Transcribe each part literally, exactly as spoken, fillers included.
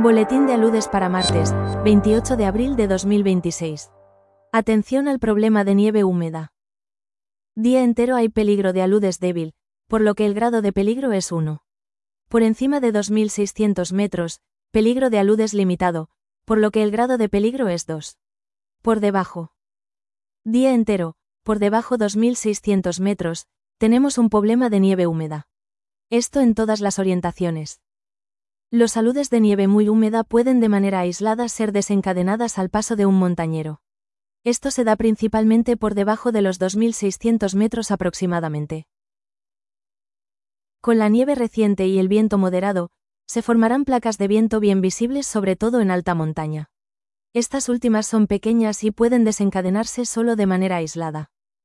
Boletín de aludes para martes, veintiocho de abril de dos mil veintiséis. Atención al problema de nieve húmeda. Día entero hay peligro de aludes débil, por lo que el grado de peligro es uno. Por encima de dos mil seiscientos metros, peligro de aludes limitado, por lo que el grado de peligro es dos. Por debajo. Día entero, por debajo dos mil seiscientos metros, tenemos un problema de nieve húmeda. Esto en todas las orientaciones. Los aludes de nieve muy húmeda pueden de manera aislada ser desencadenadas al paso de un montañero. Esto se da principalmente por debajo de los dos mil seiscientos metros aproximadamente. Con la nieve reciente y el viento moderado, se formarán placas de viento bien visibles sobre todo en alta montaña. Estas últimas son pequeñas y pueden desencadenarse solo de manera aislada.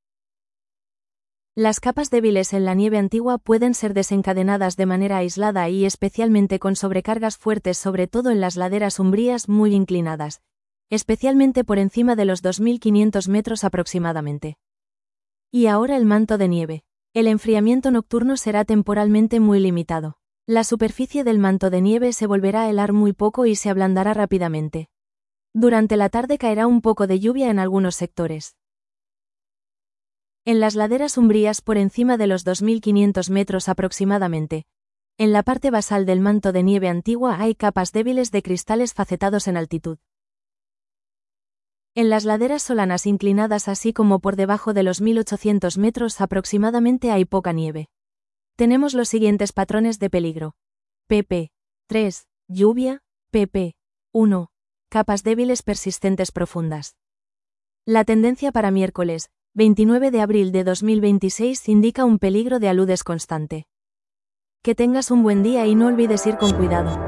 Las capas débiles en la nieve antigua pueden ser desencadenadas de manera aislada y especialmente con sobrecargas fuertes sobre todo en las laderas umbrías muy inclinadas, especialmente por encima de los dos mil quinientos metros aproximadamente. Y ahora el manto de nieve. El enfriamiento nocturno será temporalmente muy limitado. La superficie del manto de nieve se volverá a helar muy poco y se ablandará rápidamente. Durante la tarde caerá un poco de lluvia en algunos sectores. En las laderas umbrías por encima de los dos mil quinientos metros aproximadamente, en la parte basal del manto de nieve antigua hay capas débiles de cristales facetados en altitud. En las laderas solanas inclinadas así como por debajo de los mil ochocientos metros aproximadamente hay poca nieve. Tenemos los siguientes patrones de peligro. pp tres. Lluvia. pp uno. Capas débiles persistentes profundas. La tendencia para miércoles, veintinueve de abril de dos mil veintiséis indica un peligro de aludes constante. Que tengas un buen día y no olvides ir con cuidado.